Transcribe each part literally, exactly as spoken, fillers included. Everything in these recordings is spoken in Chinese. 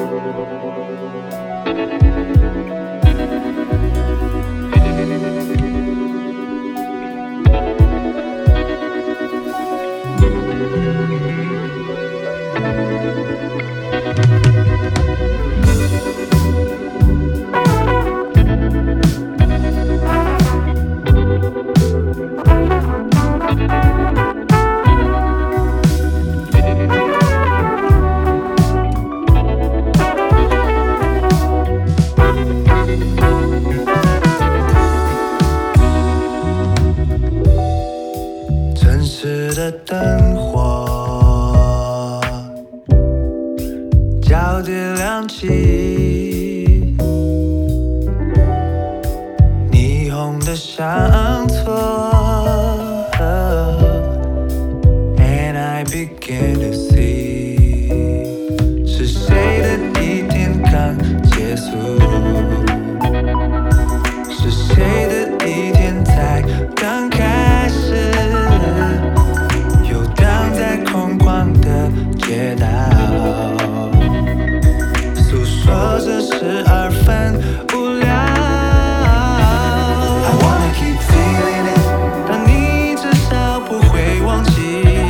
城市的灯火交叠亮起，霓虹的相错 And I begin to see 是谁的一天刚结束，是谁的一天才刚开始，游荡在空旷的街道，诉说着十二分无聊。I wanna keep feeling it， 但你至少不会忘记。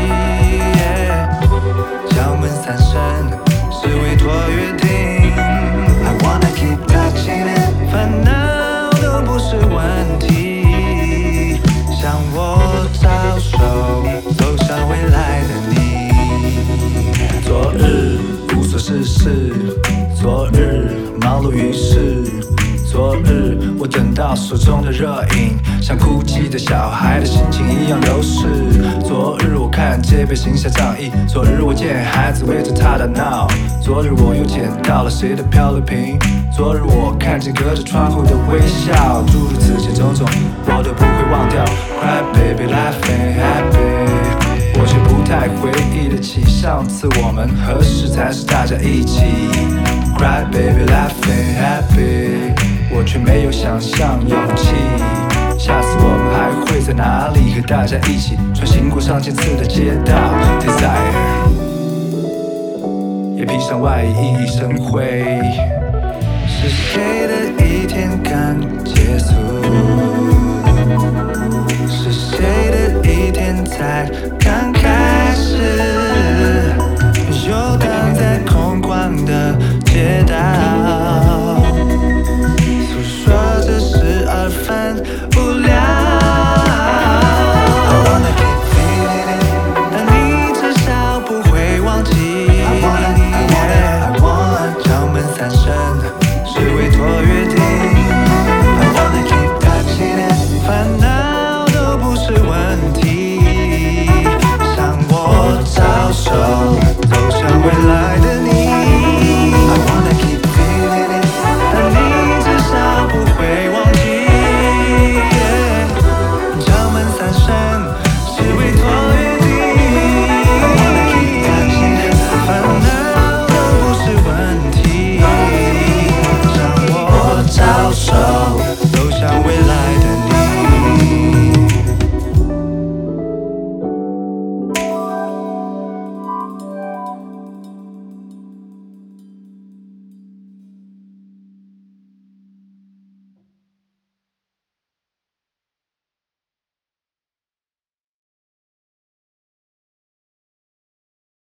敲门三声是委托约定。I wanna keep touching it， 烦恼都不是问题。向我招手，走向未来的你。昨日无所事事，昨日忙碌于世，昨日我等到手中的热饮，像哭泣的小孩的心情一样流逝。昨日我看街边行侠仗义，昨日我见孩子围着他打闹，昨日我又捡到了谁的漂流瓶，昨日我看见隔着窗户的微笑，诸如此些种种我都不会忘掉。Cry baby laughing happy， 我却不太回忆得起上次我们何时才是大家一起。Cry baby laughing happy， 我却没有想象勇气，下次我们还会在哪里和大家一起穿行过上千次的街道 Desire， 也披上外衣熠熠生辉，是谁的一天刚结束。